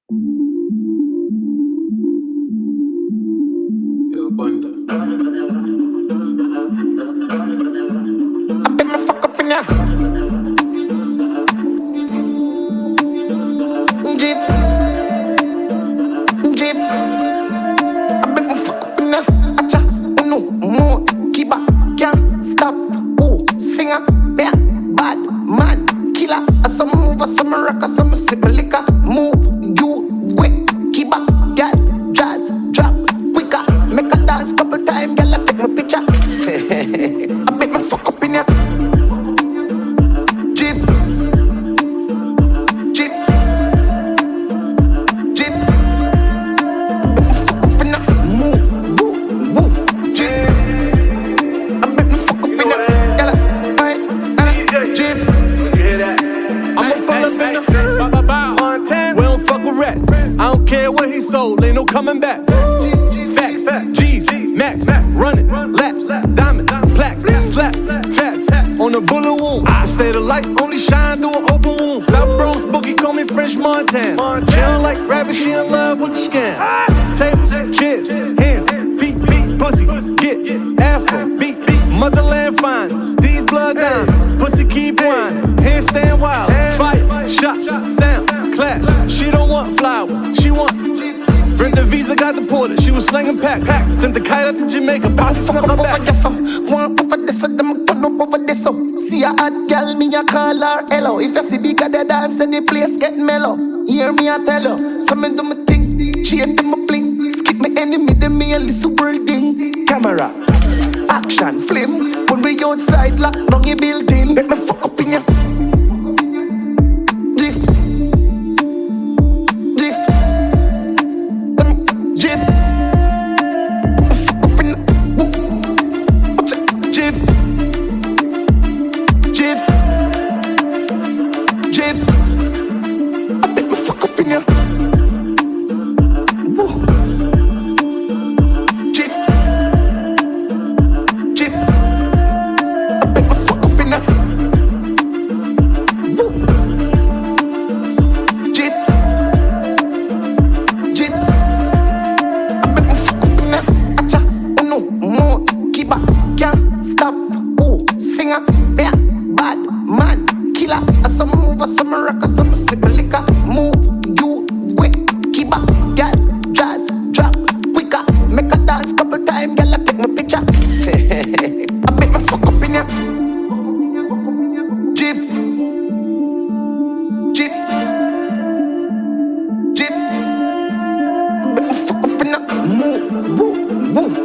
Yo, Bunda. I bet me fuck up in ya. Jeep, Jeep. I bet me fuck up in ya. Acha, uno, more, kiba, can't stop. Ooh, singer, yeah, bad man, killer. Some move, some rock, some sip my liquor. Move, you wet, kiba, girl, jazz, drop, quicker. Make a dance couple time, girl, I take my picture. I bet me fuck up in ya. Jeep, Jeep, Jeep. Bet me fuck up in ya. Move, woo, woo, Jeep. I bet me fuck up in ya. Girl, I Jeep. I'ma pull up in the bow, bow, bow. We don't fuck with rats. I don't care what he sold, ain't no coming back. Facts, G's, Max, running, laps, diamond, plaques, slap, taps on the bullet wound. I say the light only shine through an open wound. South Bronx boogie call me French Montana. She don't like rabbit, she in love with the scam. Tables, chairs, hands, feet, pussy, get afro, beat, motherland finest. These blood diamonds, pussy keep whining, handstand wild, fire, shots, sound, clash. She don't want flowers, she want. Brenda Visa got deported, she was slinging packs. Sent the kite out to Jamaica, posse snuck her back. One over this, them turn up over this. See a hot girl, me a call her hello. If you see big at the dance, then the place get mellow. Hear me, I tell you. Some do me think, chain do me bling. Skip me enemy, them me a little world thing. Camera, action, flame. When we outside, lock down your building. Let me fuck up in ya. Drift, drift, drift. Fuck up in ya. Watch it, drift, drift, drift. I bet me fuck up in ya. Woo. Drift, drift. I bet me fuck up in ya. Woo. Drift, drift. I bet me fuck up in ya. Acha, uno, more, kiba, can't stop. Ooh, singer, yeah, bad man, killer. Some move, some rock, some sip my liquor. Move, you wet, kiba, girl, jazz, drop, quicker. Make a dance couple time, girl, I take my picture. I bet me fuck up in ya. Jiff, Jiff, Jiff. Bet me fuck up in ya. Move, woo, woo.